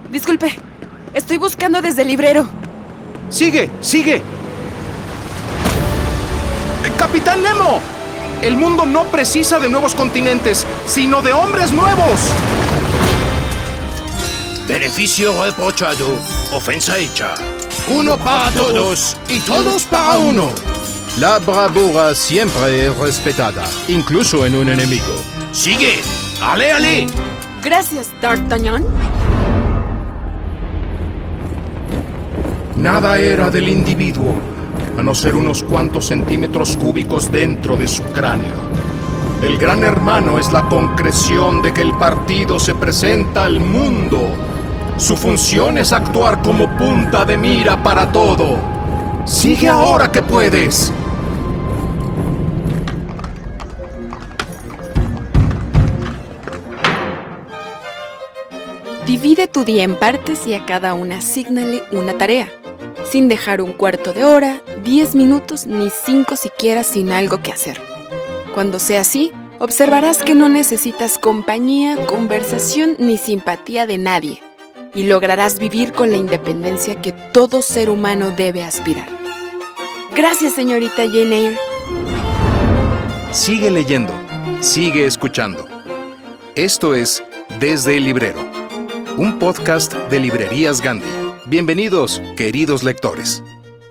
Disculpe, estoy buscando desde el librero. ¡Sigue! ¡Sigue! ¡Capitán Nemo! El mundo no precisa de nuevos continentes, sino de hombres nuevos. Beneficio reprochado, ofensa hecha. Uno para todos y todos para uno. La bravura siempre es respetada, incluso en un enemigo. ¡Sigue! ¡Ale, ale! Gracias, D'Artagnan. Nada era del individuo, a no ser unos cuantos centímetros cúbicos dentro de su cráneo. El Gran Hermano es la concreción de que el partido se presenta al mundo. Su función es actuar como punta de mira para todo. ¡Sigue ahora que puedes! Divide tu día en partes y a cada una asígnale una tarea, sin dejar un cuarto de hora, 10 minutos ni 5 siquiera sin algo que hacer. Cuando sea así, observarás que no necesitas compañía, conversación ni simpatía de nadie y lograrás vivir con la independencia que todo ser humano debe aspirar. Gracias, señorita Jane Eyre. Sigue leyendo, sigue escuchando. Esto es Desde el Librero, un podcast de Librerías Gandhi. Bienvenidos, queridos lectores.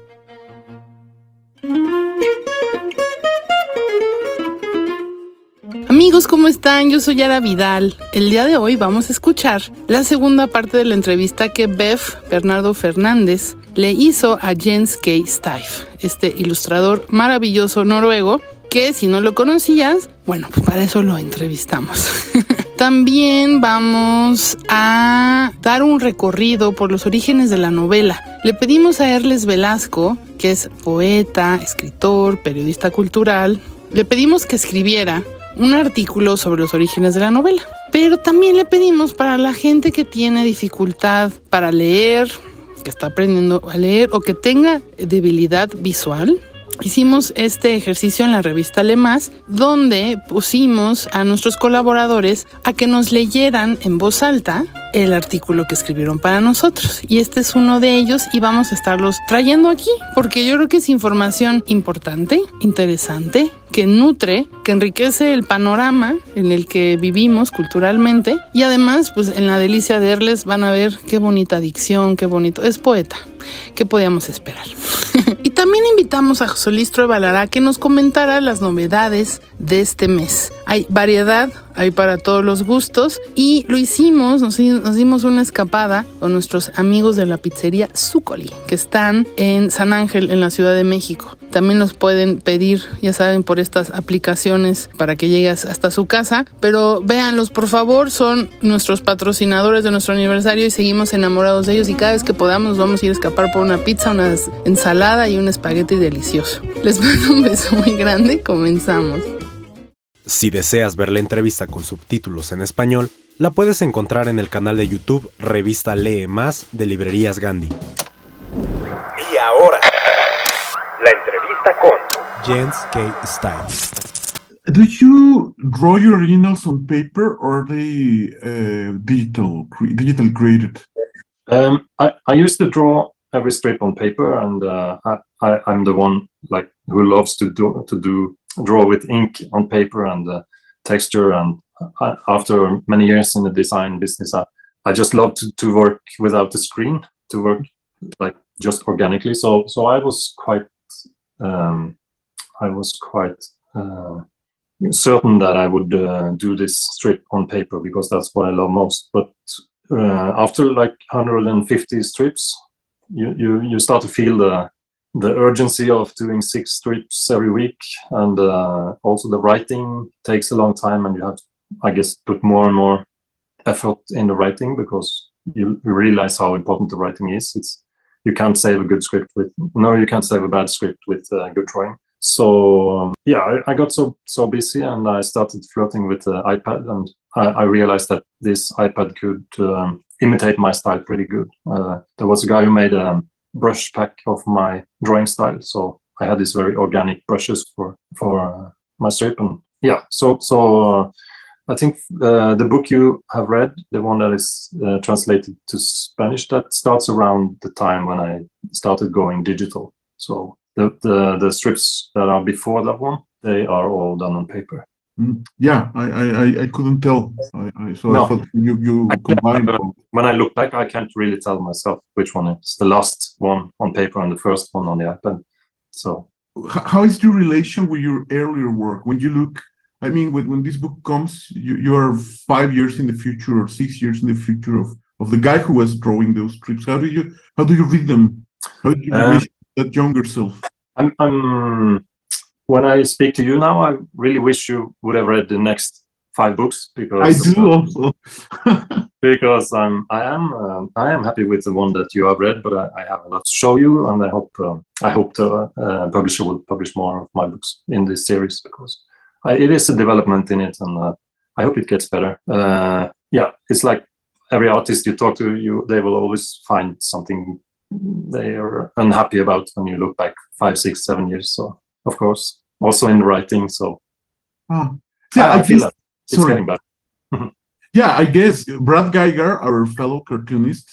Amigos, ¿cómo están? Yo soy Yara Vidal. El día de hoy vamos a escuchar la segunda parte de la entrevista que Bernardo Fernández le hizo a Jens K. Steiff, este ilustrador maravilloso noruego, que si no lo conocías, bueno, pues para eso lo entrevistamos. También vamos a dar un recorrido por los orígenes de la novela. Le pedimos a Erles Velasco, que es poeta, escritor, periodista cultural, le pedimos que escribiera un artículo sobre los orígenes de la novela. Pero también le pedimos para la gente que tiene dificultad para leer, que está aprendiendo a leer o que tenga debilidad visual. Hicimos este ejercicio en la revista Le Más, donde pusimos a nuestros colaboradores a que nos leyeran en voz alta el artículo que escribieron para nosotros. Y este es uno de ellos y vamos a estarlos trayendo aquí, porque yo creo que es información importante, interesante, que nutre, que enriquece el panorama en el que vivimos culturalmente. Y además, pues en la delicia de Erles van a ver qué bonita dicción, qué bonito. Es poeta. ¿Qué podíamos esperar? Y también invitamos a José Luis Trueba que nos comentara las novedades de este mes. Hay variedad, hay para todos los gustos y lo hicimos, nos dimos una escapada con nuestros amigos de la pizzería Zuccoli, que están en San Ángel, en la Ciudad de México. También nos pueden pedir, ya saben, por estas aplicaciones para que llegues hasta su casa, pero véanlos por favor, son nuestros patrocinadores de nuestro aniversario y seguimos enamorados de ellos y cada vez que podamos nos vamos a ir a escapar por una pizza, una ensalada y un espagueti delicioso. Les mando un beso muy grande, comenzamos. Si deseas ver la entrevista con subtítulos en español, la puedes encontrar en el canal de YouTube Revista Lee Más de Librerías Gandhi. Y ahora, la entrevista con Jens K. Steiff. Do you draw your originals on paper or are they digital created? I used to draw every strip on paper, and I'm the one like who loves to draw with ink on paper and texture. And after many years in the design business, I just love to work without the screen, to work like just organically. So I was quite certain that I would do this strip on paper because that's what I love most. But after like 150 strips, you start to feel the urgency of doing 6 strips every week, and also the writing takes a long time, and you have to, I guess, put more and more effort in the writing because you realize how important the writing is. You can't save a bad script with good drawing. So I got so busy, and I started flirting with the iPad, and I realized that this iPad could imitate my style pretty good. There was a guy who made a brush pack of my drawing style, so I had these very organic brushes for my strip, and so I think the book you have read, the one that is translated to Spanish, that starts around the time when I started going digital. So the strips that are before that one, they are all done on paper. Yeah, I couldn't tell. I thought you combined. When I look back, I can't really tell myself which one is the last one on paper and the first one on the iPad. So, how is your relation with your earlier work? When you look, I mean, when this book comes, you are 5 years in the future or 6 years in the future of the guy who was drawing those strips. How do you read them? How do you relate that younger self? When I speak to you now, I really wish you would have read the next 5 books, because I do also. because I am happy with the one that you have read, but I have a lot to show you, and I hope the publisher will publish more of my books in this series, because it is a development in it, and I hope it gets better. Yeah, it's like every artist you talk to, they will always find something they are unhappy about when you look back 5, 6, 7 years. So, of course, also in writing. So, yeah, I feel that it's getting better. Yeah, I guess Brad Geiger, our fellow cartoonist,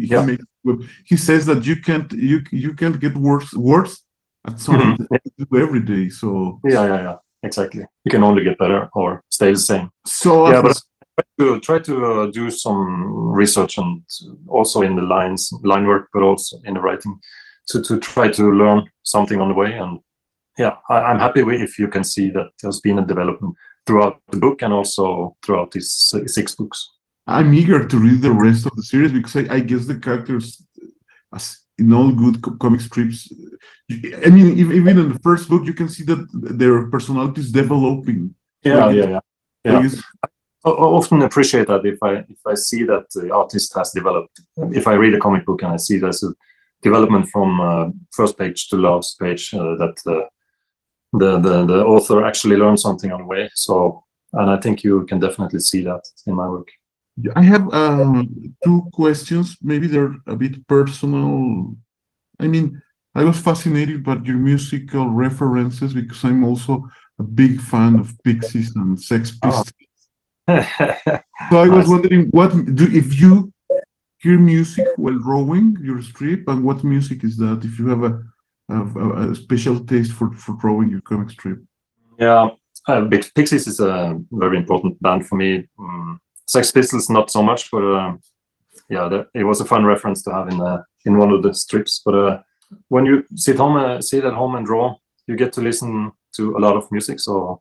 he says that you can't get worse at something that you do every day. So yeah, exactly. You can only get better or stay the same. So yeah, but try to do some research, and also in the line work, but also in the writing, to try to learn something on the way. And yeah, I'm happy if you can see that there's been a development throughout the book and also throughout these 6 books. I'm eager to read the rest of the series, because I guess the characters, as in all good comic strips, I mean, even in the first book, you can see that their personality is developing. Yeah. I often appreciate that if I see that the artist has developed. If I read a comic book and I see there's a development from first page to last page, that the author actually learned something on the way. So, and I think you can definitely see that in my work. I have 2 questions. Maybe they're a bit personal. I mean, I was fascinated by your musical references, because I'm also a big fan of Pixies and Sex Pistols. So I was wondering, if you hear music while drawing your strip, and what music is that? If you have a special taste for drawing your comic strip. Yeah, Pixies is a very important band for me. Sex Pistols not so much, but yeah, it was a fun reference to have in one of the strips. But when you sit at home and draw, you get to listen to a lot of music. So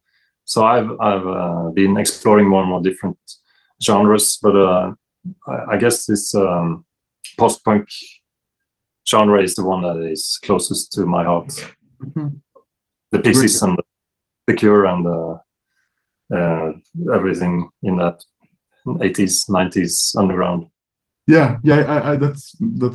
I've been exploring more and more different genres, but I guess this post-punk genre is the one that is closest to my heart. Mm-hmm. The Pixies and the Cure and everything in that 80s, 90s underground. Yeah, that's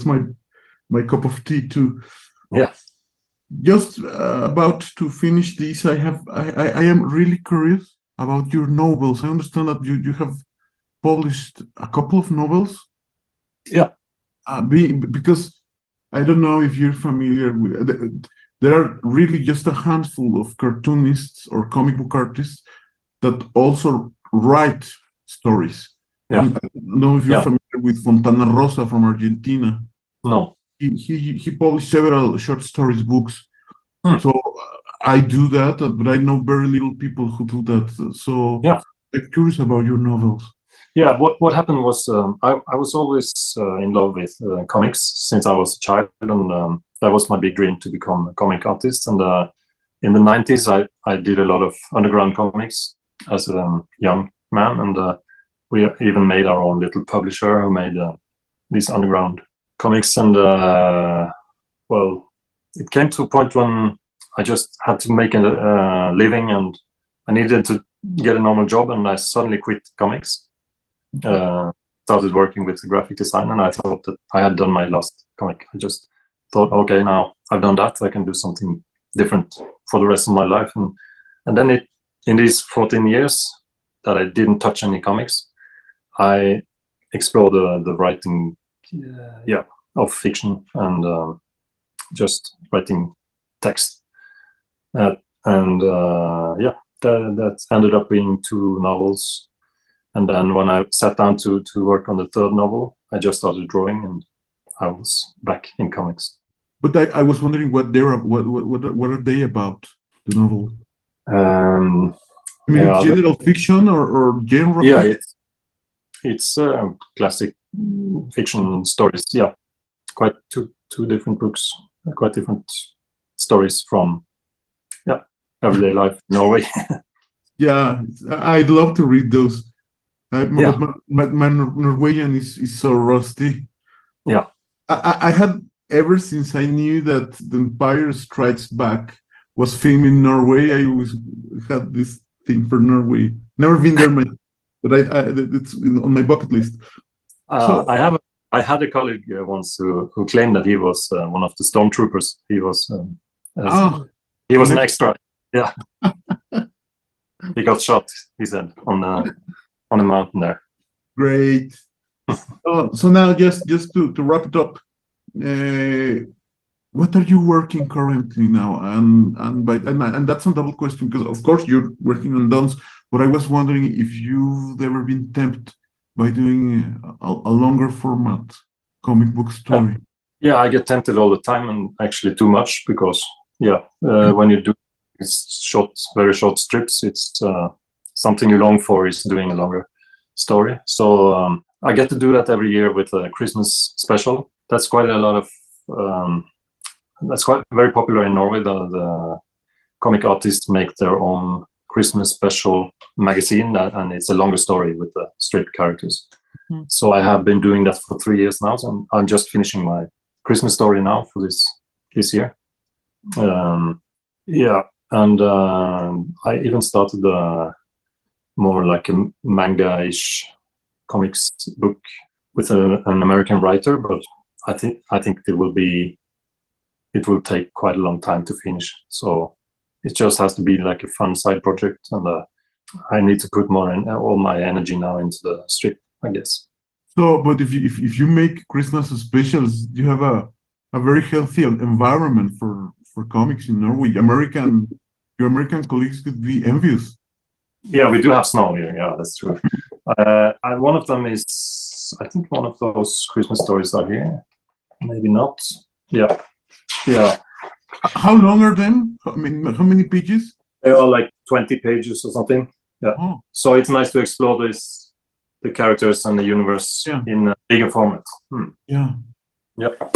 my cup of tea too. Yeah. Just about to finish this, I am really curious about your novels. I understand that you have published a couple of novels. Yeah. Because I don't know if you're familiar with. There are really just a handful of cartoonists or comic book artists that also write stories. Yeah. I don't know if you're familiar with Fontana Rosa from Argentina. No. He published several short stories books. So I do that, but I know very little people who do that. So yeah, I'm curious about your novels. Yeah, what happened was I was always in love with comics since I was a child, and that was my big dream, to become a comic artist. And in the 90s, I did a lot of underground comics as a young man, and we even made our own little publisher who made these underground comics. And well, it came to a point when I just had to make a living, and I needed to get a normal job, and I suddenly quit comics. Started working with graphic design, and I thought that I had done my last comic. I just thought, okay, now I've done that, I can do something different for the rest of my life. And then in these 14 years that I didn't touch any comics, I explored the writing of fiction and just writing text. That ended up being 2 novels. And then when I sat down to work on the third novel, I just started drawing, and I was back in comics. But I was wondering what are they about, the novel? I mean, Yeah, general fiction or genre? Yeah, it's classic fiction stories. Yeah, quite two different books, quite different stories from everyday life in Norway. Yeah, I'd love to read those. Yeah. My Norwegian is so rusty. Yeah. I had, ever since I knew that The Empire Strikes Back was filmed in Norway, I always had this thing for Norway. Never been there, but it's on my bucket list. So, I had a colleague once who claimed that he was one of the stormtroopers. He was an extra. Yeah. He got shot, he said, on a mountain there. Great. So now just to wrap it up, what are you working currently now? And that's a double question, because of course you're working on Dons, but I was wondering if you've ever been tempted by doing a longer format comic book story. Yeah, I get tempted all the time, and actually too much, because when you do very short strips, it's something you long for is doing a longer story. So I get to do that every year with a Christmas special. That's quite a lot of that's quite very popular in Norway. The comic artists make their own Christmas special magazine, and it's a longer story with the strip characters. Mm-hmm. So I have been doing that for 3 years now. So I'm just finishing my Christmas story now for this year. And I even started more like a manga-ish comics book with an American writer, but I think it will take quite a long time to finish. So it just has to be like a fun side project, and I need to put all my energy now into the strip, I guess. So, but if you make Christmas specials, you have a very healthy environment for comics in Norway. Your American colleagues could be envious. Yeah, we do have snow here. Yeah, that's true. One of them is, I think, one of those Christmas stories are here. Maybe not. Yeah. How long are them? I mean, how many pages? They are like 20 pages or something. Yeah. Oh. So it's nice to explore the characters and the universe in a bigger format. Yeah. Yep.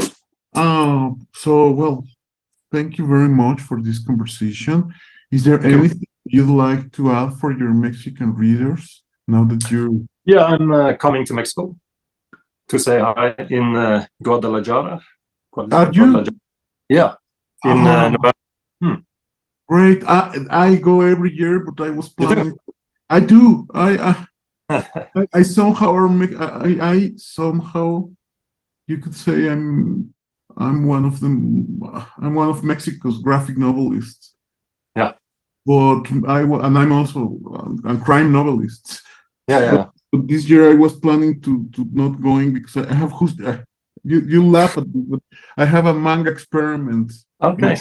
So, well, thank you very much for this conversation. Is there anything you'd like to add for your Mexican readers now that you... Yeah, I'm coming to Mexico to say hi in Guadalajara. Are you? Yeah. In November. Great. I go every year, but I was planning... I do. I somehow... I somehow... You could say I'm one of them. I'm one of Mexico's graphic novelists. Yeah. But I'm also a crime novelist. Yeah. But this year I was planning to not going because I have you laugh at me, but I have a manga experiment. Okay.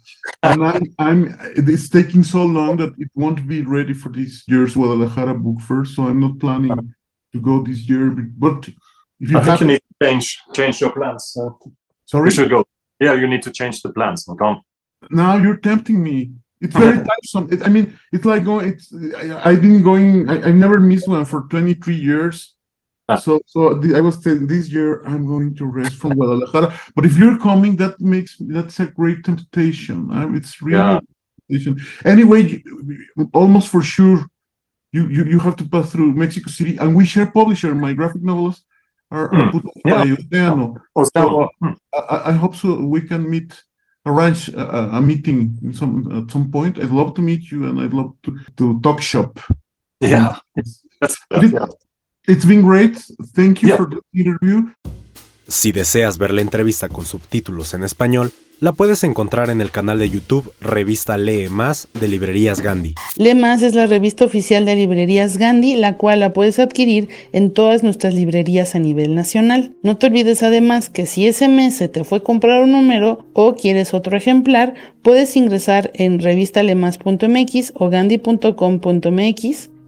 And it's taking so long that it won't be ready for this year's Guadalajara book fair, so I'm not planning to go this year. But if you think you need to change your plans. Sorry? You should go. Yeah, you need to change the plans. Come. Now you're tempting me. It's very tiresome. It's like going. I've been going. I never missed one for 23 years. So I was saying this year I'm going to rest from Guadalajara. But if you're coming, that's a great temptation. It's really a temptation. Anyway, almost for sure, you have to pass through Mexico City, and we share publisher. My graphic novels are put by Océano. So I hope so. We can arrange a meeting at some point. I'd love to meet you, and I'd love to talk shop. Yeah. It's been great. Thank you for the interview. Si deseas ver la entrevista con subtítulos en español, la puedes encontrar en el canal de YouTube Revista Lee Más de Librerías Gandhi. Lee Más es la revista oficial de Librerías Gandhi, la cual la puedes adquirir en todas nuestras librerías a nivel nacional. No te olvides además que si ese mes se te fue a comprar un número o quieres otro ejemplar, puedes ingresar en revistalemas.mx o gandhi.com.mx.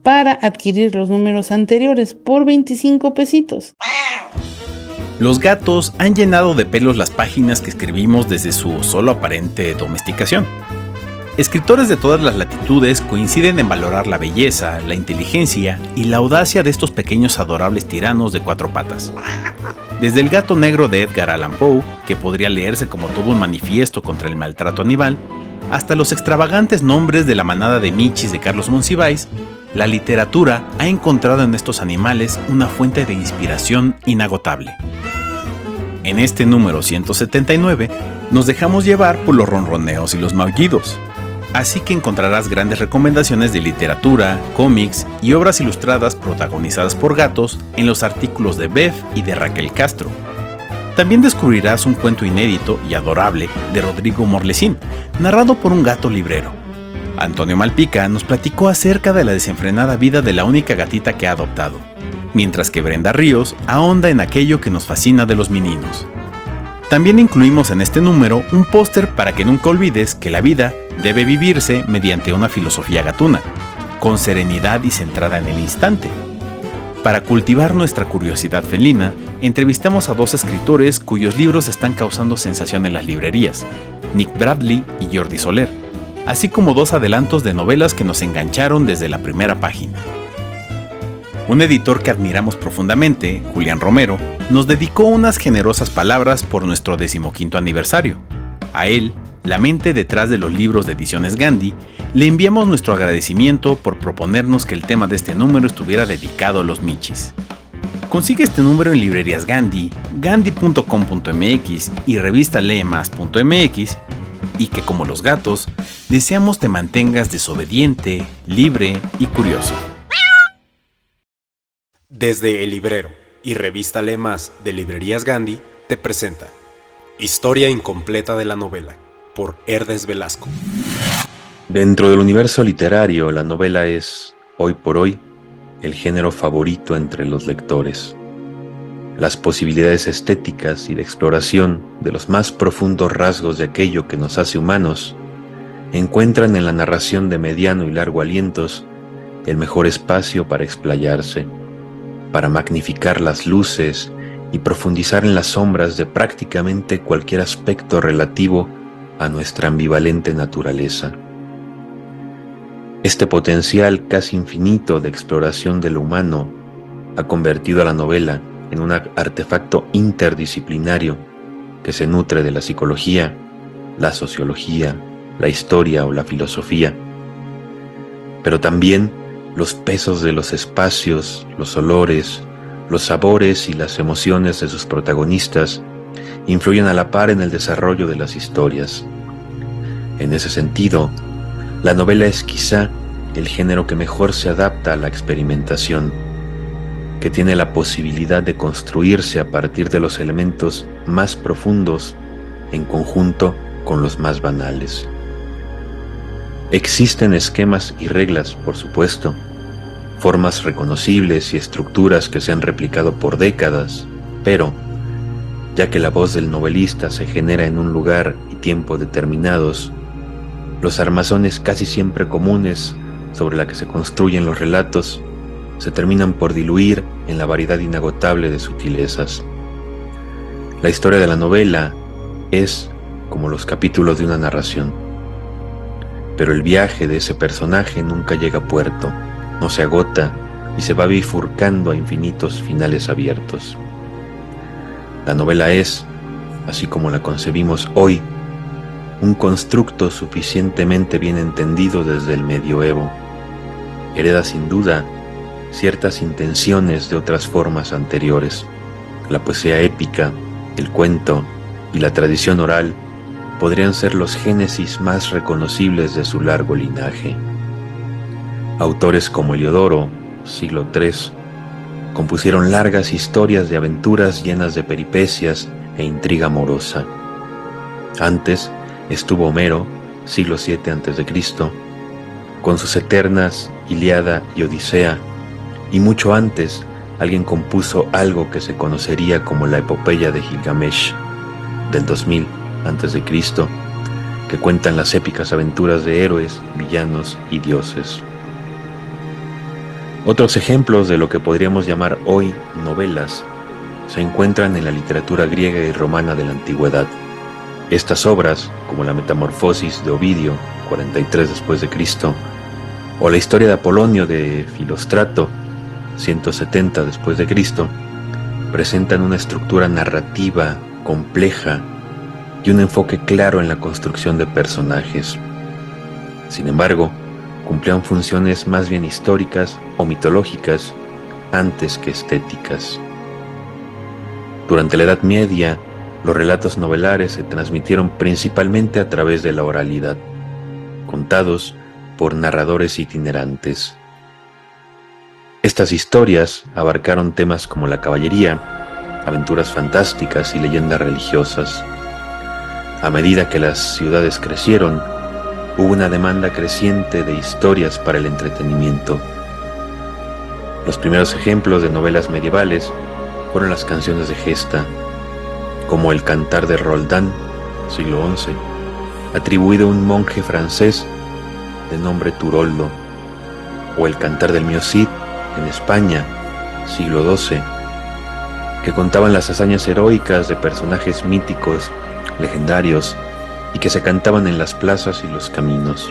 para adquirir los números anteriores por 25 pesitos. Los gatos han llenado de pelos las páginas que escribimos desde su solo aparente domesticación. Escritores de todas las latitudes coinciden en valorar la belleza, la inteligencia y la audacia de estos pequeños adorables tiranos de 4 patas. Desde El gato negro de Edgar Allan Poe, que podría leerse como todo un manifiesto contra el maltrato animal, hasta los extravagantes nombres de la manada de Michis de Carlos Monsiváis, la literatura ha encontrado en estos animales una fuente de inspiración inagotable. En este número 179 nos dejamos llevar por los ronroneos y los maullidos. Así que encontrarás grandes recomendaciones de literatura, cómics y obras ilustradas protagonizadas por gatos en los artículos de Bev y de Raquel Castro. También descubrirás un cuento inédito y adorable de Rodrigo Morlesín, narrado por un gato librero. Antonio Malpica nos platicó acerca de la desenfrenada vida de la única gatita que ha adoptado, mientras que Brenda Ríos ahonda en aquello que nos fascina de los meninos. También incluimos en este número un póster para que nunca olvides que la vida debe vivirse mediante una filosofía gatuna, con serenidad y centrada en el instante. Para cultivar nuestra curiosidad felina, entrevistamos a 2 escritores cuyos libros están causando sensación en las librerías, Nick Bradley y Jordi Soler, así como 2 adelantos de novelas que nos engancharon desde la primera página. Un editor que admiramos profundamente, Julián Romero, nos dedicó unas generosas palabras por nuestro 15º aniversario. A él, la mente detrás de los libros de Ediciones Gandhi, le enviamos nuestro agradecimiento por proponernos que el tema de este número estuviera dedicado a los Michis. Consigue este número en librerías Gandhi, gandhi.com.mx y revista leemas.mx, y que como los gatos, deseamos te mantengas desobediente, libre y curioso. Desde El Librero y revista Lee Más de Librerías Gandhi te presenta Historia incompleta de la novela, por Herdes Velasco. Dentro del universo literario, la novela es, hoy por hoy, el género favorito entre los lectores. Las posibilidades estéticas y de exploración de los más profundos rasgos de aquello que nos hace humanos encuentran en la narración de mediano y largo alientos el mejor espacio para explayarse, para magnificar las luces y profundizar en las sombras de prácticamente cualquier aspecto relativo a nuestra ambivalente naturaleza. Este potencial casi infinito de exploración de lo humano ha convertido a la novela en un artefacto interdisciplinario que se nutre de la psicología, la sociología, la historia o la filosofía, pero también los pesos de los espacios, los olores, los sabores y las emociones de sus protagonistas influyen a la par en el desarrollo de las historias. En ese sentido, la novela es quizá el género que mejor se adapta a la experimentación, que tiene la posibilidad de construirse a partir de los elementos más profundos en conjunto con los más banales. Existen esquemas y reglas, por supuesto, formas reconocibles y estructuras que se han replicado por décadas, pero, ya que la voz del novelista se genera en un lugar y tiempo determinados, los armazones casi siempre comunes sobre la que se construyen los relatos se terminan por diluir en la variedad inagotable de sutilezas. La historia de la novela es como los capítulos de una narración, pero el viaje de ese personaje nunca llega a puerto, no se agota y se va bifurcando a infinitos finales abiertos. La novela es, así como la concebimos hoy, un constructo suficientemente bien entendido desde el medioevo. Hereda sin duda ciertas intenciones de otras formas anteriores. La poesía épica, el cuento y la tradición oral podrían ser los génesis más reconocibles de su largo linaje. Autores como Heliodoro, siglo III, compusieron largas historias de aventuras llenas de peripecias e intriga amorosa. Antes estuvo Homero, siglo VII a.C., con sus eternas Ilíada y Odisea, y mucho antes alguien compuso algo que se conocería como la epopeya de Gilgamesh, del 2000 a.C., que cuentan las épicas aventuras de héroes, villanos y dioses. Otros ejemplos de lo que podríamos llamar hoy novelas se encuentran en la literatura griega y romana de la antigüedad. Estas obras, como la Metamorfosis de Ovidio, 43 después de Cristo, o la Historia de Apolonio de Filóstrato, 170 después de Cristo, presentan una estructura narrativa compleja y un enfoque claro en la construcción de personajes. Sin embargo, cumplían funciones más bien históricas o mitológicas antes que estéticas. Durante la Edad Media, los relatos novelares se transmitieron principalmente a través de la oralidad, contados por narradores itinerantes. Estas historias abarcaron temas como la caballería, aventuras fantásticas y leyendas religiosas. A medida que las ciudades crecieron, hubo una demanda creciente de historias para el entretenimiento. Los primeros ejemplos de novelas medievales fueron las canciones de gesta, como el Cantar de Roldán, siglo XI, atribuido a un monje francés de nombre Turoldo, o el Cantar del Mio Cid, en España, siglo XII, que contaban las hazañas heroicas de personajes míticos, legendarios, y que se cantaban en las plazas y los caminos.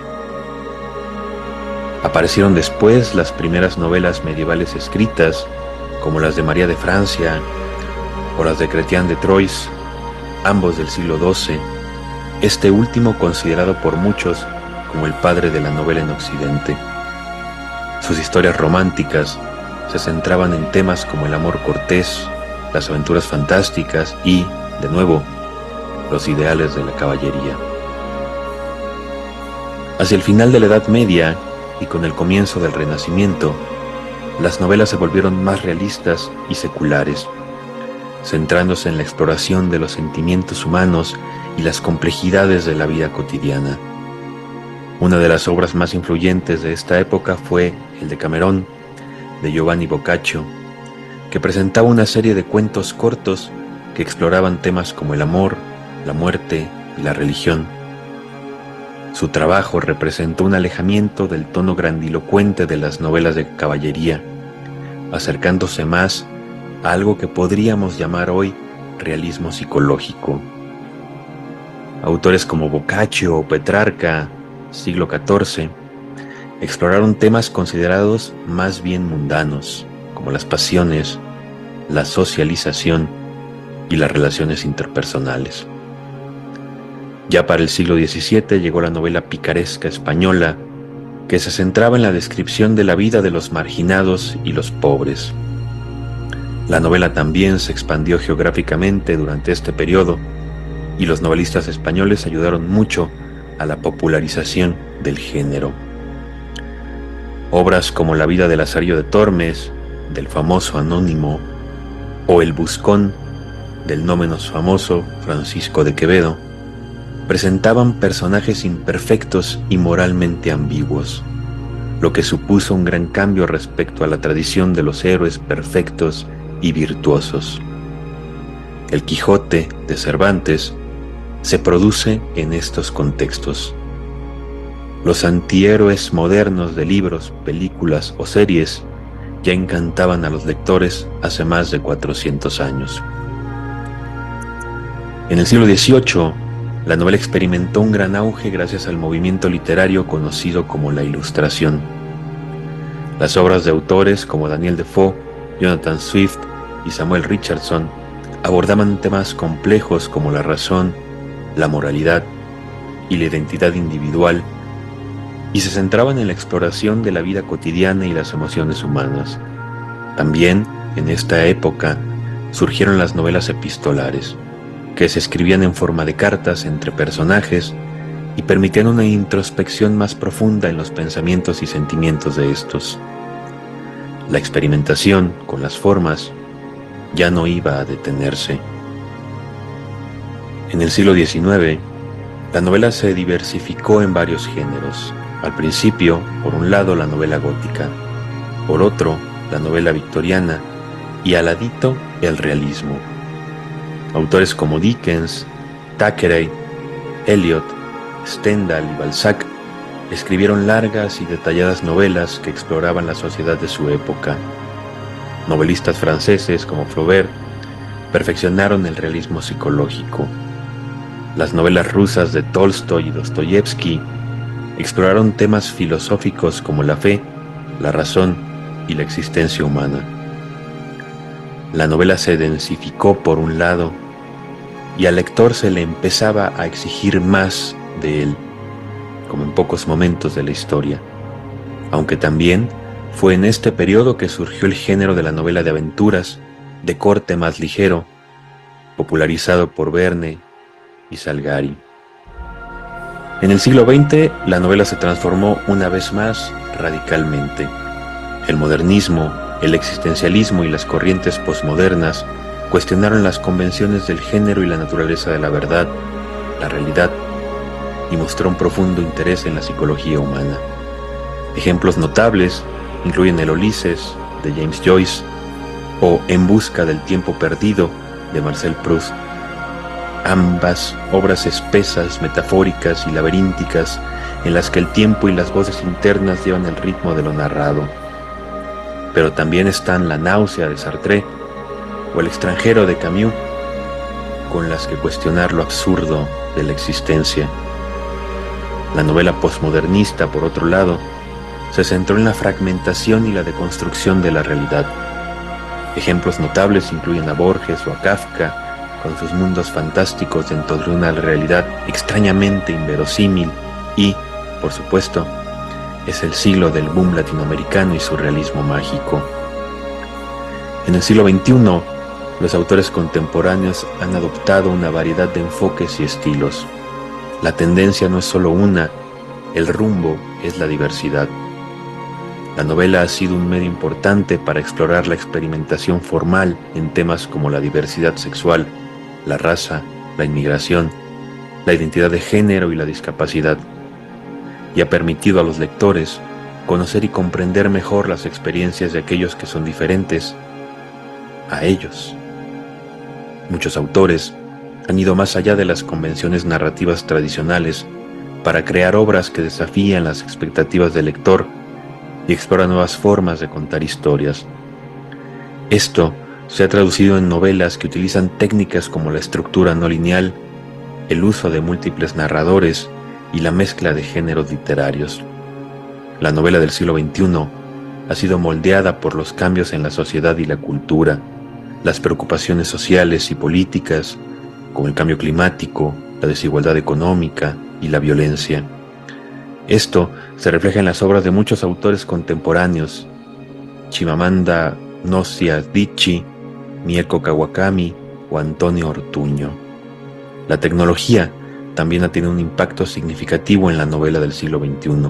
Aparecieron después las primeras novelas medievales escritas, como las de María de Francia o las de Chrétien de Troyes, ambos del siglo XII, este último considerado por muchos como el padre de la novela en Occidente. Sus historias románticas se centraban en temas como el amor cortés, las aventuras fantásticas y, de nuevo, los ideales de la caballería. Hacia el final de la Edad Media y con el comienzo del Renacimiento, las novelas se volvieron más realistas y seculares, centrándose en la exploración de los sentimientos humanos y las complejidades de la vida cotidiana. Una de las obras más influyentes de esta época fue El Decamerón, de Giovanni Boccaccio, que presentaba una serie de cuentos cortos que exploraban temas como el amor, la muerte y la religión. Su trabajo representó un alejamiento del tono grandilocuente de las novelas de caballería, acercándose más a algo que podríamos llamar hoy realismo psicológico. Autores como Boccaccio o Petrarca, siglo XIV, exploraron temas considerados más bien mundanos, como las pasiones, la socialización y las relaciones interpersonales. Ya para el siglo XVII llegó la novela picaresca española, que se centraba en la descripción de la vida de los marginados y los pobres. La novela también se expandió geográficamente durante este periodo, y los novelistas españoles ayudaron mucho a la popularización del género. Obras como La vida de Lazarillo de Tormes, del famoso Anónimo, o El Buscón, del no menos famoso Francisco de Quevedo, presentaban personajes imperfectos y moralmente ambiguos, lo que supuso un gran cambio respecto a la tradición de los héroes perfectos y virtuosos. El Quijote de Cervantes se produce en estos contextos. Los antihéroes modernos de libros, películas o series ya encantaban a los lectores hace más de 400 años. En el siglo XVIII, la novela experimentó un gran auge gracias al movimiento literario conocido como la Ilustración. Las obras de autores como Daniel Defoe, Jonathan Swift y Samuel Richardson abordaban temas complejos como la razón, la moralidad y la identidad individual, y se centraban en la exploración de la vida cotidiana y las emociones humanas. También, en esta época, surgieron las novelas epistolares, que se escribían en forma de cartas entre personajes y permitían una introspección más profunda en los pensamientos y sentimientos de estos. La experimentación con las formas ya no iba a detenerse. En el siglo XIX, la novela se diversificó en varios géneros. Al principio, por un lado, la novela gótica, por otro, la novela victoriana y al ladito, el realismo. Autores como Dickens, Thackeray, Eliot, Stendhal y Balzac escribieron largas y detalladas novelas que exploraban la sociedad de su época. Novelistas franceses como Flaubert perfeccionaron el realismo psicológico. Las novelas rusas de Tolstoy y Dostoyevsky exploraron temas filosóficos como la fe, la razón y la existencia humana. La novela se densificó por un lado y al lector se le empezaba a exigir más de él, como en pocos momentos de la historia, aunque también fue en este periodo que surgió el género de la novela de aventuras, de corte más ligero, popularizado por Verne y Salgari. En el siglo XX, la novela se transformó una vez más radicalmente. El modernismo, el existencialismo y las corrientes posmodernas cuestionaron las convenciones del género y la naturaleza de la verdad, la realidad, y mostró un profundo interés en la psicología humana. Ejemplos notables incluyen el Ulises de James Joyce o En busca del tiempo perdido de Marcel Proust. Ambas obras espesas, metafóricas y laberínticas en las que el tiempo y las voces internas llevan el ritmo de lo narrado. Pero también están La náusea de Sartre o El extranjero de Camus, con las que cuestionar lo absurdo de la existencia. La novela posmodernista, por otro lado, se centró en la fragmentación y la deconstrucción de la realidad. Ejemplos notables incluyen a Borges o a Kafka, con sus mundos fantásticos dentro de una realidad extrañamente inverosímil y, por supuesto, es el siglo del boom latinoamericano y su realismo mágico. En el siglo XXI, los autores contemporáneos han adoptado una variedad de enfoques y estilos. La tendencia no es solo una, el rumbo es la diversidad. La novela ha sido un medio importante para explorar la experimentación formal en temas como la diversidad sexual, la raza, la inmigración, la identidad de género y la discapacidad, y ha permitido a los lectores conocer y comprender mejor las experiencias de aquellos que son diferentes a ellos. Muchos autores han ido más allá de las convenciones narrativas tradicionales para crear obras que desafían las expectativas del lector y exploran nuevas formas de contar historias. Esto se ha traducido en novelas que utilizan técnicas como la estructura no lineal, el uso de múltiples narradores y la mezcla de géneros literarios. La novela del siglo XXI ha sido moldeada por los cambios en la sociedad y la cultura, las preocupaciones sociales y políticas, como el cambio climático, la desigualdad económica y la violencia. Esto se refleja en las obras de muchos autores contemporáneos: Chimamanda Ngozi Adichie, Mieko Kawakami o Antonio Ortuño. La tecnología también ha tenido un impacto significativo en la novela del siglo XXI.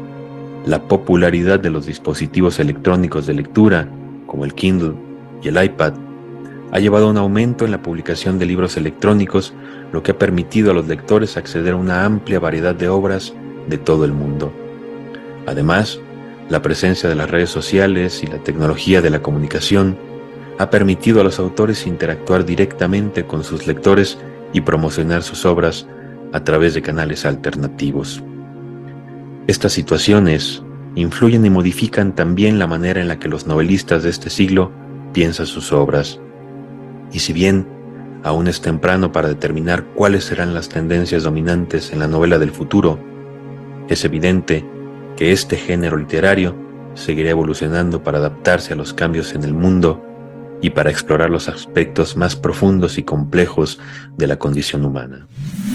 La popularidad de los dispositivos electrónicos de lectura, como el Kindle y el iPad, ha llevado a un aumento en la publicación de libros electrónicos, lo que ha permitido a los lectores acceder a una amplia variedad de obras de todo el mundo. Además, la presencia de las redes sociales y la tecnología de la comunicación ha permitido a los autores interactuar directamente con sus lectores y promocionar sus obras a través de canales alternativos. Estas situaciones influyen y modifican también la manera en la que los novelistas de este siglo piensan sus obras. Y si bien aún es temprano para determinar cuáles serán las tendencias dominantes en la novela del futuro, es evidente que este género literario seguirá evolucionando para adaptarse a los cambios en el mundo y para explorar los aspectos más profundos y complejos de la condición humana.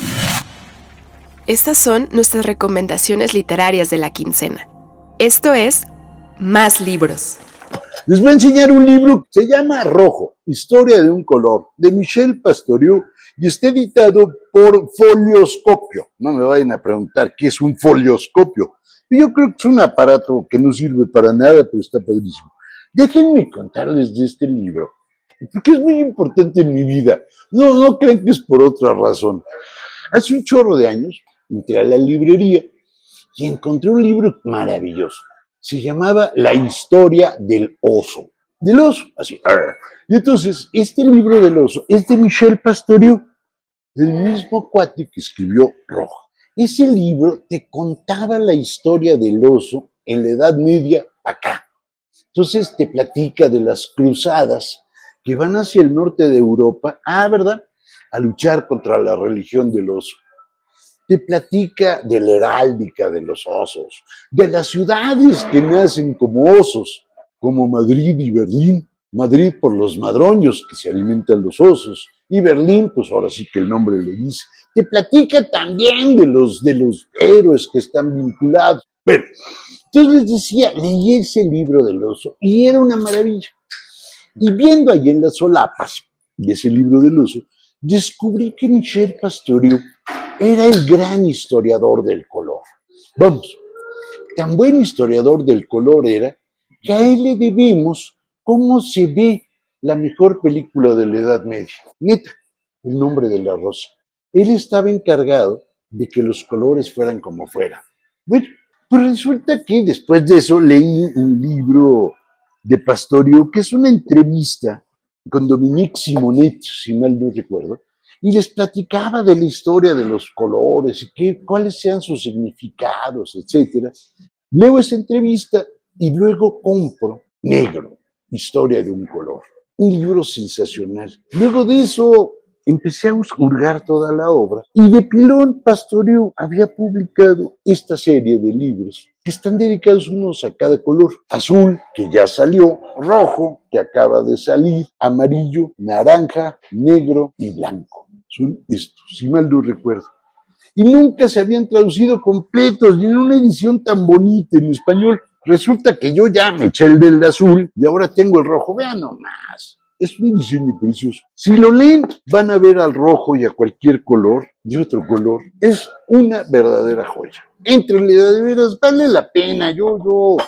Estas son nuestras recomendaciones literarias de la quincena. Esto es Más Libros. Les voy a enseñar un libro que se llama Rojo, Historia de un color, de Michel Pastorius, y está editado por Folioscopio. No me vayan a preguntar qué es un folioscopio. Yo creo que es un aparato que no sirve para nada, pero está padrísimo. Déjenme contarles de este libro, porque es muy importante en mi vida. No creen que es por otra razón. Hace un chorro de años entré a la librería y encontré un libro maravilloso. Se llamaba La historia del oso. Del oso, así. Y entonces, este libro del oso es de Michel Pastorius, el mismo cuate que escribió Rojo. Ese libro te contaba la historia del oso en la Edad Media acá. Entonces te platica de las cruzadas que van hacia el norte de Europa, ¿verdad? A luchar contra la religión del oso. Te platica de la heráldica de los osos, de las ciudades que nacen como osos, como Madrid y Berlín. Madrid por los madroños que se alimentan los osos, y Berlín, pues ahora sí que el nombre le dice. Te platica también de los héroes que están vinculados. Pero, entonces les decía, leí ese libro del oso y era una maravilla. Y viendo ahí en las solapas de ese libro del oso, descubrí que Michel Pastorio era el gran historiador del color. Vamos, tan buen historiador del color era que a él le debemos cómo se ve la mejor película de la Edad Media. Neta, El nombre de la rosa. Él estaba encargado de que los colores fueran como fueran. Bueno, pues resulta que después de eso leí un libro de Pastorio, que es una entrevista con Dominique Simonet, si mal no recuerdo, y les platicaba de la historia de los colores y cuáles sean sus significados, etc. Leo esa entrevista y luego compro Negro, Historia de un color. Un libro sensacional. Luego de eso empecé a hurgar toda la obra y de pilón Pastorio había publicado esta serie de libros que están dedicados unos a cada color. Azul, que ya salió, rojo, que acaba de salir, amarillo, naranja, negro y blanco. Son estos, si mal no recuerdo. Y nunca se habían traducido completos, ni en una edición tan bonita en español. Resulta que yo ya me eché el del azul y ahora tengo el rojo. Vean nomás, es un diseño precioso. Si lo leen, van a ver al rojo y a cualquier color y otro color. Es una verdadera joya. Éntrenle, de veras, vale la pena. Yo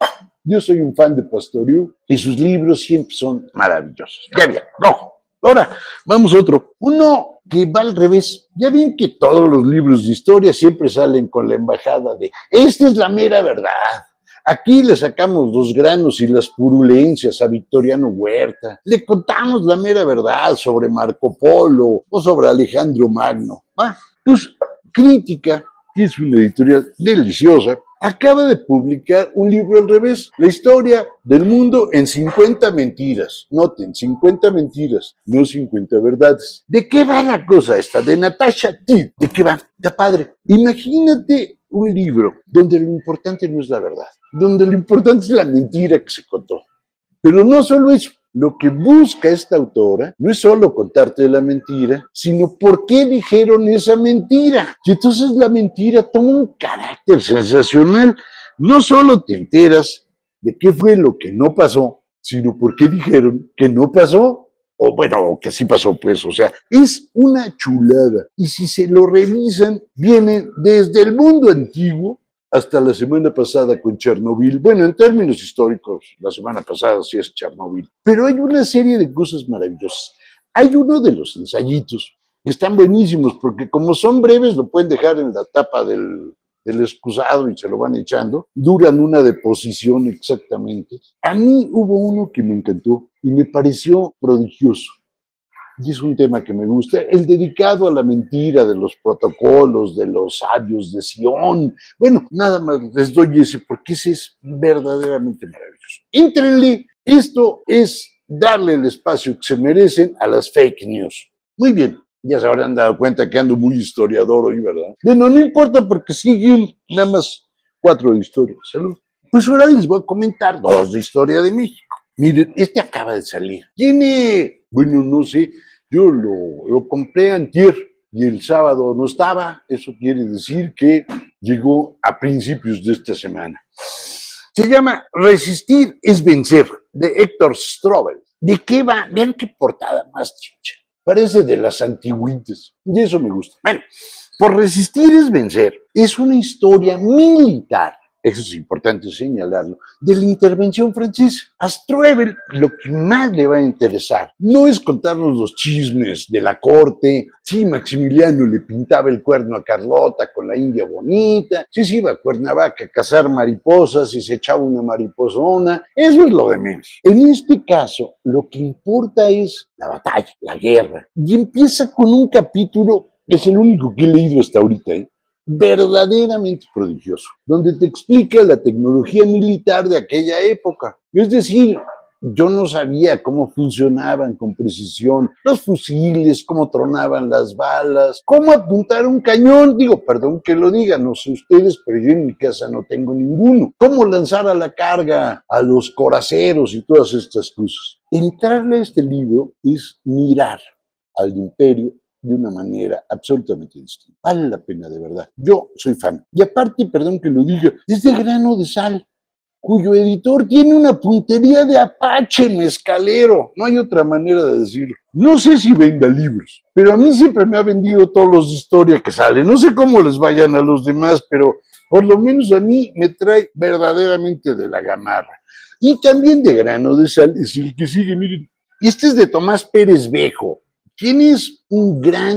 soy un fan de Pastorio y sus libros siempre son maravillosos. Ya bien, rojo. Ahora, vamos a otro. Uno que va al revés. Ya ven que todos los libros de historia siempre salen con la embajada de esta es la mera verdad. Aquí le sacamos los granos y las purulencias a Victoriano Huerta. Le contamos la mera verdad sobre Marco Polo o sobre Alejandro Magno. Pues Crítica, que es una editorial deliciosa, acaba de publicar un libro al revés. La historia del mundo en 50 mentiras. Noten, 50 mentiras, no 50 verdades. ¿De qué va la cosa esta? De Natasha Tipp. ¿De qué va? Está padre. Imagínate un libro donde lo importante no es la verdad, donde lo importante es la mentira que se contó. Pero no solo eso, lo que busca esta autora no es solo contarte la mentira, sino por qué dijeron esa mentira. Y entonces la mentira toma un carácter sensacional. No solo te enteras de qué fue lo que no pasó, sino por qué dijeron que no pasó. O bueno, que sí pasó, pues, o sea, es una chulada. Y si se lo revisan, viene desde el mundo antiguo hasta la semana pasada con Chernobyl. Bueno, en términos históricos, la semana pasada sí es Chernobyl. Pero hay una serie de cosas maravillosas. Hay uno de los ensayitos que están buenísimos, porque como son breves, lo pueden dejar en la tapa del excusado y se lo van echando. Duran una deposición exactamente. A mí hubo uno que me encantó y me pareció prodigioso. Y es un tema que me gusta, el dedicado a la mentira de los protocolos, de los sabios de Sion. Bueno, nada más les doy ese, porque ese es verdaderamente maravilloso. Éntrenle, esto es darle el espacio que se merecen a las fake news. Muy bien, ya se habrán dado cuenta que ando muy historiador hoy, ¿verdad? Bueno, no importa porque siguen nada más 4 de historia. Salud. Pues ahora les voy a comentar 2 de historia de México. Miren, este acaba de salir. Tiene, bueno, no sé, yo lo compré antier y el sábado no estaba. Eso quiere decir que llegó a principios de esta semana. Se llama Resistir es vencer, de Héctor Strobel. ¿De qué va? Vean qué portada más chicha. Parece de las antigüitas. Y eso me gusta. Bueno, por resistir es vencer. Es una historia militar, eso es importante señalarlo, de la intervención francesa. A Strobel lo que más le va a interesar no es contarnos los chismes de la corte, si Maximiliano le pintaba el cuerno a Carlota con la India bonita, si se iba a Cuernavaca a cazar mariposas, si se echaba una mariposona, eso es lo de menos. En este caso, lo que importa es la batalla, la guerra, y empieza con un capítulo, es el único que he leído hasta ahorita, verdaderamente prodigioso, donde te explica la tecnología militar de aquella época. Es decir, yo no sabía cómo funcionaban con precisión los fusiles, cómo tronaban las balas, cómo apuntar un cañón. Digo, perdón que lo diga, no sé ustedes, pero yo en mi casa no tengo ninguno. Cómo lanzar a la carga a los coraceros y todas estas cosas. Entrarle a este libro es mirar al imperio de una manera absolutamente distinta. Vale la pena, de verdad. Yo soy fan. Y aparte, perdón que lo diga, es de Grano de Sal, cuyo editor tiene una puntería de apache mezcalero. No hay otra manera de decirlo. No sé si venda libros, pero a mí siempre me ha vendido todos los de historia que salen. No sé cómo les vayan a los demás, pero por lo menos a mí me trae verdaderamente de la gamarra. Y también de Grano de Sal es el que sigue, miren. Este es de Tomás Pérez Bejo, quien es un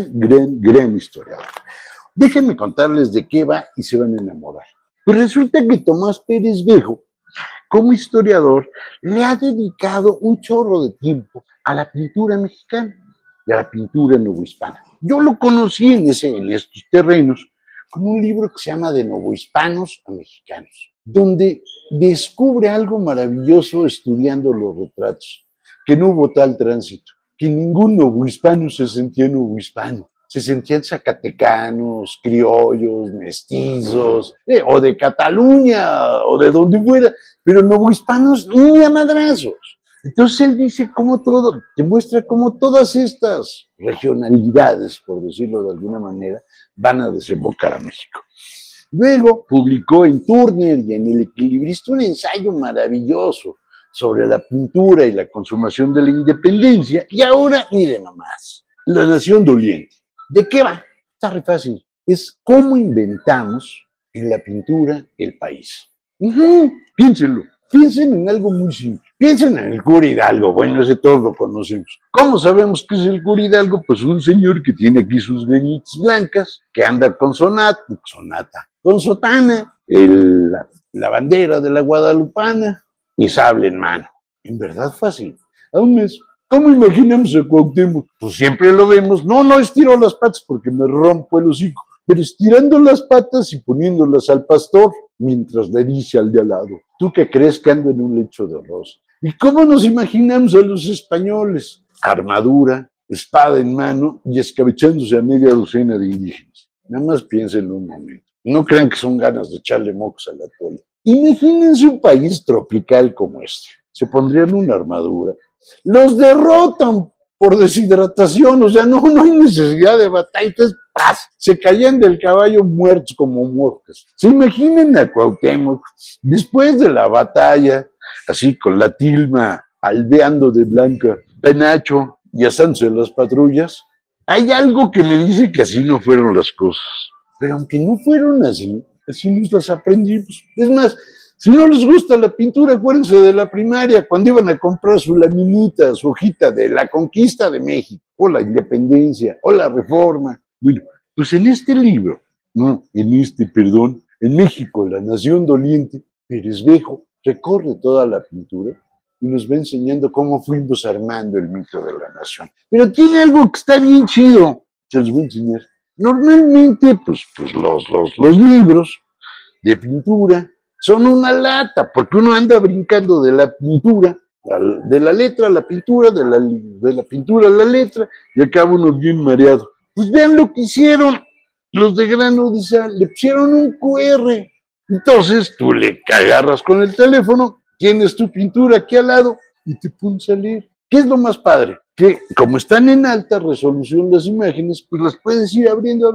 gran historiador. Déjenme contarles de qué va y se van a enamorar. Pues resulta que Tomás Pérez Bejo, como historiador, le ha dedicado un chorro de tiempo a la pintura mexicana y a la pintura novohispana. Yo lo conocí en estos terrenos con un libro que se llama De novohispanos a mexicanos, donde descubre algo maravilloso estudiando los retratos, que no hubo tal tránsito, que ningún novohispano se sentía novohispano. Se sentían zacatecanos, criollos, mestizos, o de Cataluña, o de donde fuera, pero novohispanos ni a madrazos. Entonces él dice cómo todo, te muestra cómo todas estas regionalidades, por decirlo de alguna manera, van a desembocar a México. Luego publicó en Turner y en El Equilibrista un ensayo maravilloso sobre la pintura y la consumación de la independencia, y ahora, miren nomás, La Nación Doliente. ¿De qué va? Está re fácil. Es cómo inventamos en la pintura el país. Piénsenlo. Piensen en algo muy simple. Piensen en el cura Hidalgo. Bueno, ese todos lo conocemos. ¿Cómo sabemos que es el cura Hidalgo? Pues un señor que tiene aquí sus greñitas blancas, que anda con con sotana, la bandera de la guadalupana y sable en mano. En verdad fácil. Aún más. ¿Cómo imaginamos a Cuauhtémoc? Pues siempre lo vemos, no estiro las patas porque me rompo el hocico, pero estirando las patas y poniéndolas al pastor, mientras le dice al de al lado, ¿tú qué crees que ando en un lecho de rosa? ¿Y cómo nos imaginamos a los españoles? Armadura, espada en mano y escabechándose a media docena de indígenas. Nada más piénsenlo un momento. No crean que son ganas de echarle mocos a la toalla. Imagínense un país tropical como este. Se pondrían una armadura. Los derrotan por deshidratación, o sea, no hay necesidad de batalla, entonces, ¡paz! Se caían del caballo muertos como moscas. Se imaginen a Cuauhtémoc, después de la batalla, así con la tilma aldeando de blanca, penacho y asándose las patrullas, hay algo que le dice que así no fueron las cosas. Pero aunque no fueron así nos las aprendimos. Es más, si no les gusta la pintura, acuérdense de la primaria, cuando iban a comprar su laminita, su hojita de la conquista de México, o la independencia, o la reforma. Bueno, pues en este libro, en México, La Nación Doliente, Pérez Bejo recorre toda la pintura y nos va enseñando cómo fuimos armando el mito de la nación. Pero tiene algo que está bien chido, se los voy a enseñar. Normalmente, pues los libros de pintura son una lata, porque uno anda brincando de la pintura, de la letra a la pintura, de la pintura a la letra, y acaba uno bien mareado. Pues vean lo que hicieron los de Grano de Sal, le pusieron un QR. Entonces tú le agarras con el teléfono, tienes tu pintura aquí al lado y te pones a leer. ¿Qué es lo más padre? Que como están en alta resolución las imágenes, pues las puedes ir abriendo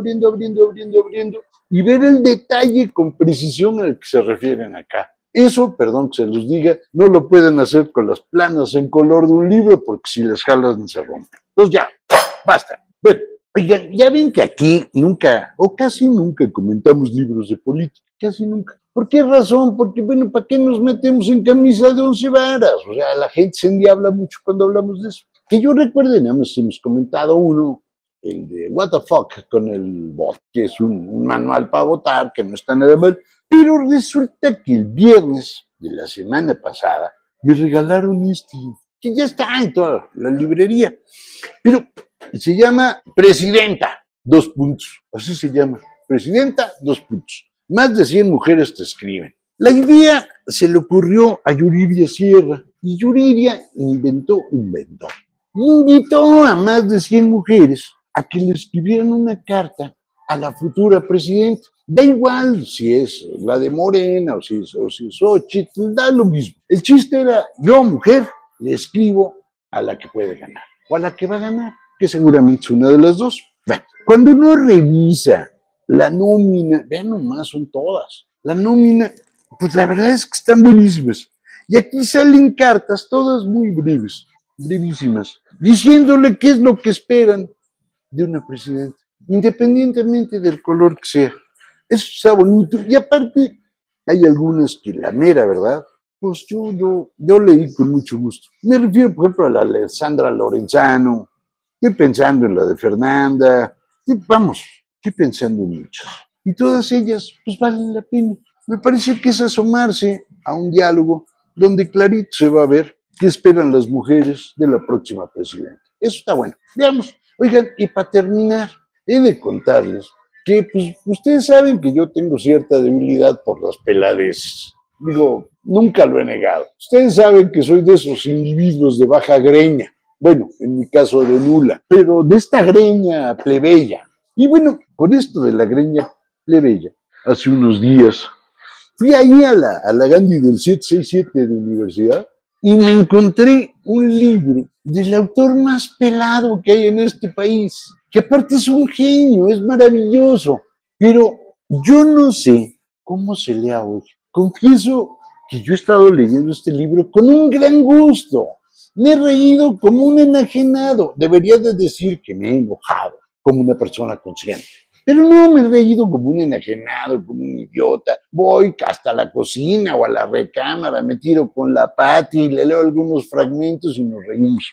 y ver el detalle con precisión al que se refieren acá. Eso, perdón que se los diga, no lo pueden hacer con las planas en color de un libro porque si las jalas no se rompen. Entonces ya, basta. Bueno, oigan, ya ven que aquí nunca, o casi nunca comentamos libros de política, casi nunca. ¿Por qué razón? Porque, bueno, ¿para qué nos metemos en camisa de 11 varas? O sea, la gente se endiabla mucho cuando hablamos de eso. Que yo recuerde, nada más hemos comentado uno, el de What the Fuck con el bot, que es un manual para votar, que no está nada mal, pero resulta que el viernes de la semana pasada me regalaron este, que ya está en toda la librería, pero se llama Presidenta, 2 puntos, así se llama, presidenta, 2 puntos. Más de 100 mujeres te escriben. La idea se le ocurrió a Yuridia Sierra y Yuridia inventó. Invitó a más de 100 mujeres a que le escribieran una carta a la futura presidenta. Da igual si es la de Morena o si es Xochitl, da lo mismo. El chiste era, yo, mujer, le escribo a la que puede ganar o a la que va a ganar, que seguramente es una de las dos. Bueno, cuando uno revisa la nómina, vean nomás, son todas. La nómina, pues la verdad es que están buenísimas. Y aquí salen cartas, todas muy breves, brevísimas, diciéndole qué es lo que esperan de una presidenta, independientemente del color que sea. Eso está bonito. Y aparte, hay algunas que la mera verdad, pues yo leí con mucho gusto. Me refiero, por ejemplo, a la Alessandra Lorenzano, estoy pensando en la de Fernanda, estoy pensando en muchas. Y todas ellas, pues valen la pena. Me parece que es asomarse a un diálogo donde clarito se va a ver qué esperan las mujeres de la próxima presidenta. Eso está bueno. Veamos. Oigan, y para terminar, he de contarles que pues, ustedes saben que yo tengo cierta debilidad por las peladeces. Digo, nunca lo he negado. Ustedes saben que soy de esos individuos de baja greña. Bueno, en mi caso de nula, pero de esta greña plebeya. Y bueno, con esto de la greña plebeya, hace unos días fui ahí a la Gandhi del 767 de universidad y me encontré un libro del autor más pelado que hay en este país, que aparte es un genio, es maravilloso, pero yo no sé cómo se lea hoy. Confieso que yo he estado leyendo este libro con un gran gusto. Me he reído como un enajenado. Debería de decir que me he enojado como una persona consciente. Pero no me he reído como un enajenado, como un idiota. Voy hasta la cocina o a la recámara, me tiro con la Pati, le leo algunos fragmentos y nos reímos.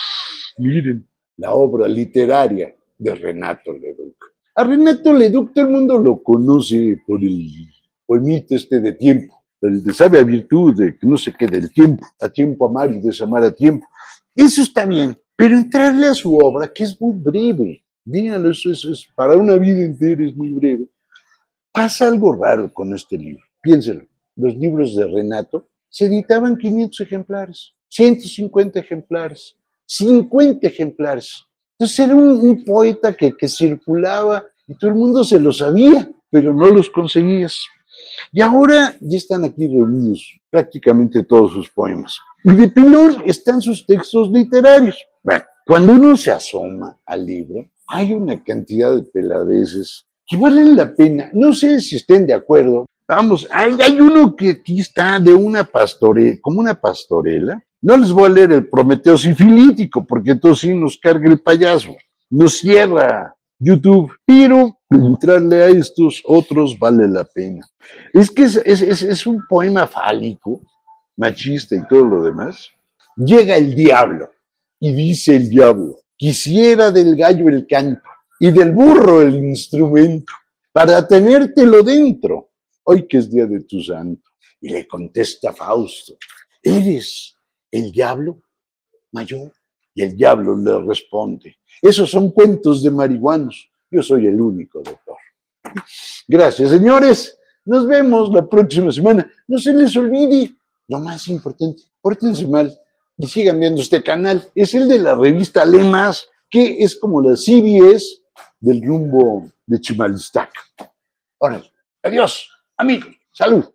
Miren, la obra literaria de Renato Leduc. A Renato Leduc todo el mundo lo conoce por el poemita de tiempo, el de sabia virtud, de no sé qué, del tiempo, a tiempo amar y desamar a tiempo. Eso está bien, pero entrarle a su obra, que es muy breve, díganlo, eso es para una vida entera, es muy breve. Pasa algo raro con este libro. Piénsenlo, los libros de Renato se editaban 500 ejemplares, 150 ejemplares, 50 ejemplares. Entonces era un poeta que circulaba y todo el mundo se lo sabía, pero no los conseguías. Y ahora ya están aquí reunidos prácticamente todos sus poemas. Y de pilón están sus textos literarios. Bueno, cuando uno se asoma al libro, hay una cantidad de peladeces que valen la pena. No sé si estén de acuerdo. Vamos, hay uno que aquí está de una pastorela, como una pastorela. No les voy a leer el Prometeo sifilítico, porque entonces sí nos carga el payaso. Nos cierra YouTube, pero entrarle a estos otros vale la pena. Es que es un poema fálico, machista y todo lo demás. Llega el diablo y dice el diablo: quisiera del gallo el canto y del burro el instrumento para tenértelo dentro, hoy que es día de tu santo. Y le contesta Fausto: ¿eres el diablo mayor? Y el diablo le responde: esos son cuentos de marihuanos, yo soy el único doctor. Gracias, señores. Nos vemos la próxima semana. No se les olvide, lo más importante, pórtense mal y sigan viendo este canal. Es el de la revista Lee Más, que es como la CBS del rumbo de Chimalistac. Órale, adiós, amigos, salud.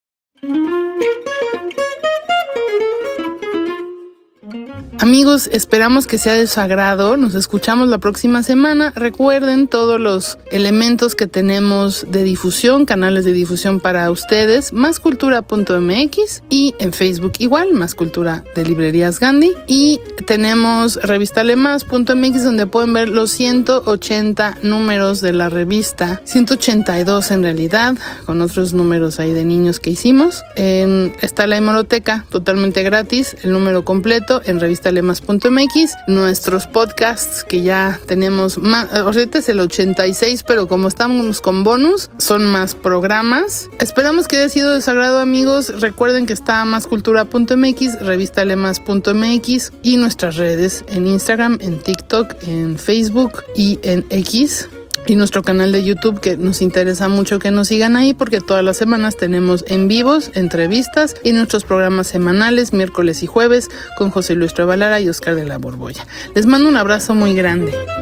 Amigos, esperamos que sea de su agrado. Nos escuchamos la próxima semana. Recuerden todos los elementos que tenemos de difusión, canales de difusión para ustedes, mascultura.mx y en Facebook igual, Más Cultura de Librerías Gandhi. Y tenemos revistalemas.mx donde pueden ver los 180 números de la revista, 182 en realidad, con otros números ahí de niños que hicimos. Está la hemeroteca totalmente gratis, el número completo en revistalemas.mx, nuestros podcasts que ya tenemos más, ahorita es el 86, pero como estamos con bonus, son más programas. Esperamos que haya sido de su agrado, amigos. Recuerden que está mascultura.mx, revistalemas.mx y nuestras redes en Instagram, en TikTok, en Facebook y en X. Y nuestro canal de YouTube, que nos interesa mucho que nos sigan ahí porque todas las semanas tenemos en vivos, entrevistas y nuestros programas semanales, miércoles y jueves, con José Luis Trevalara y Oscar de la Borbolla. Les mando un abrazo muy grande.